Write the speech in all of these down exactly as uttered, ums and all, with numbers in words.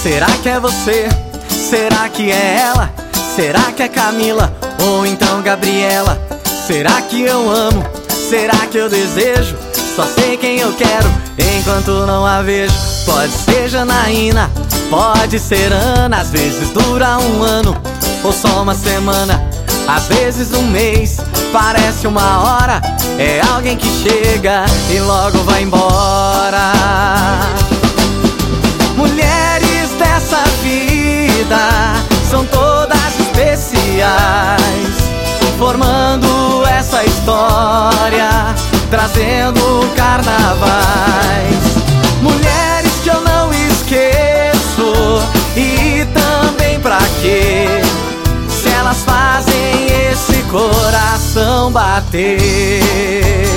Será que é você? Será que é ela? Será que é Camila? Ou então Gabriela? Será que eu amo? Será que eu desejo? Só sei quem eu quero enquanto não a vejo. Pode ser Janaína, pode ser Ana. Às vezes dura um ano ou só uma semana, às vezes um mês, parece uma hora. É alguém que chega e logo vai embora. Mulheres dessa vida são todas especiais, formando essa história, trazendo carnavais. Mulheres que eu não esqueço, e também pra quê, se elas fazem esse coração bater.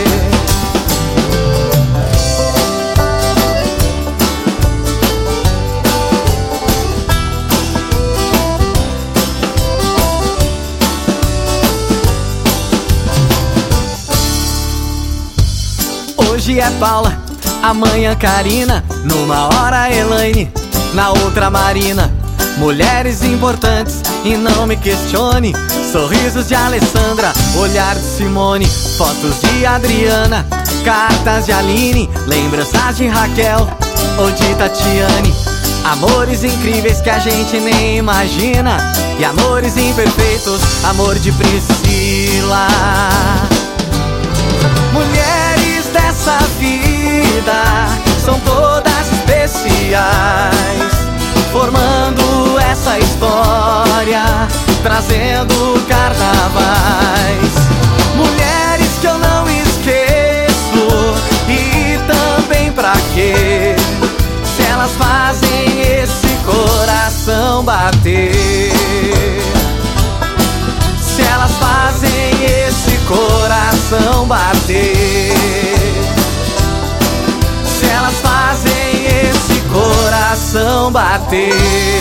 Hoje é Paula, amanhã Karina, numa hora Elaine, na outra Marina. Mulheres importantes e não me questione, sorrisos de Alessandra, olhar de Simone, fotos de Adriana, cartas de Aline, lembranças de Raquel ou de Tatiane. Amores incríveis que a gente nem imagina, e amores imperfeitos, amor de Priscila. Mulheres dessa vida são todas especiais, formando essa história, trazendo carnavais. Mulheres que eu não esqueço, e também pra quê, se elas fazem esse coração bater. Se elas fazem esse coração bater. Se elas fazem esse coração bater.